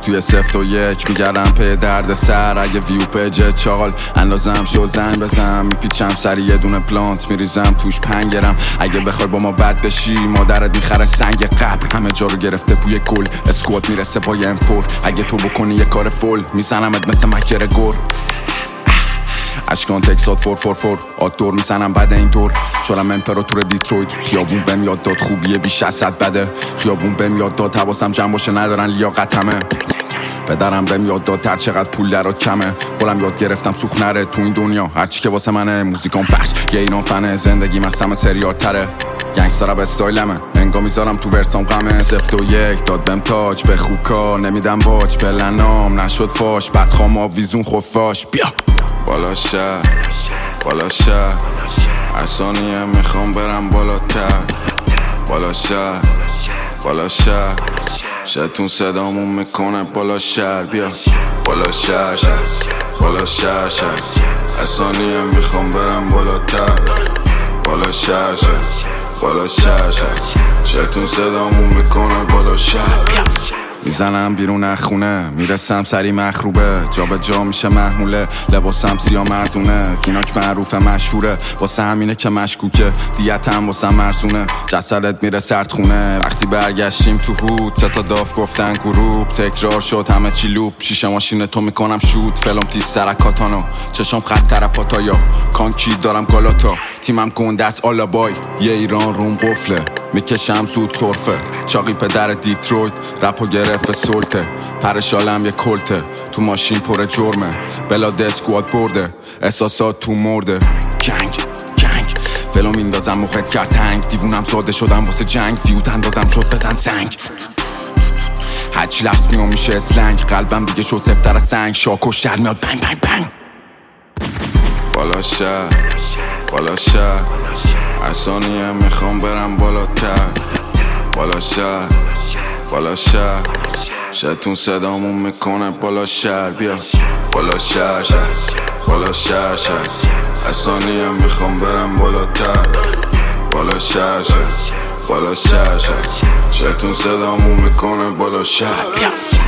توی 0 و 1 میگردم پی درد سر. اگه ویو پیج چاقال اندازم شو زنگ بزنم، میپیچم سری یه دونه پلانت میریزم توش پنگرم. اگه بخوای با ما بد بشی مادرت میخره سنگ قبر. همه جا رو گرفته بوی گل، اسکواد میرسه با ام فور. اگه تو بکنی یه کار فول میزنمت مثل مکر گور. اشکان تکسات 444 آدور میزنم بعد این دور. شدم امپراتور دیترویت، خیابون بهم یاد داد خوبیه بیش از 100 بده. خیابون بهم یاد داد حواسم جمع باشه ندارن لیاقتمه. پدرم بهم یاد داد هر چقدر پول درات کمه. خودم یاد گرفتم سوخت نره تو این دنیا، هرچی که واسه منه موزیکام پخش. یه ایران فنه زندگی من همه سریال تره. گنگسترم استایلمه انگا میذارم تو ورسام غمه. 0 و 1 داد بهم تاج به خوکا نمیدم باج. پلنام نشد فاش بدخوام آویزون خفاش. بیا بالا شهر بالا شهر، هر ثانیه میخوام برم بالاتر. بالا شهر بالا شهر، شتون صدامون میکنه بالا شهر. بیا بالا شهر بالا شهر، هر ثانیه میخوام برم بالاتر. بالا شهر بالا شهر، شتون صدامون میکنه بالا شهر. میزنم بیرون از خونه میرسم سری مخروبه. جا به جا میشه محموله لباسم سیاه مردونه. فیناک معروفه مشهوره واسه همینه که مشکوکه. دیتم واسه مرزونه جسدت میره سردخونه. وقتی برگشتیم تو هود 3 تا داف گفتن گروپ. تکرار شد همه چی لوپ. شیشه ماشین تو میکنم شوت. فلم تیز سرکاتانو چشم خط ترپاتایا. کانکی دارم گالاتا تیمم گنده است آلابای. یه ایران روم قفله میکشم زود صرفه. چاقی پدر دیترویت رپو گرفت به سلطه. پرشالم یه کلته تو ماشین پر جرمه. بلاد اسکواد برده احساسات تو مرده. گنگ فلو میندازم مخت کرد تنگ. دیوونم ساده شدم واسه جنگ. فیوت اندازم شد بزن سنگ. هرچی لفظ میام میشه اسلنگ. قلبم دیگه شد سفتر از سنگ. شاکش در میاد بنگ بنگ بنگ. بالا شهر بالا شهر، هر ثانیه میخوام برم بالاتر. بالا شهر بالا شهر، شتون صدامون میکنه بالا شهر. بیا بالا شهر بالا شهر، هر ثانیه میخوام برم بالاتر. بالا شهر بالا شهر، شتون صدامون میکنه بالا شهر.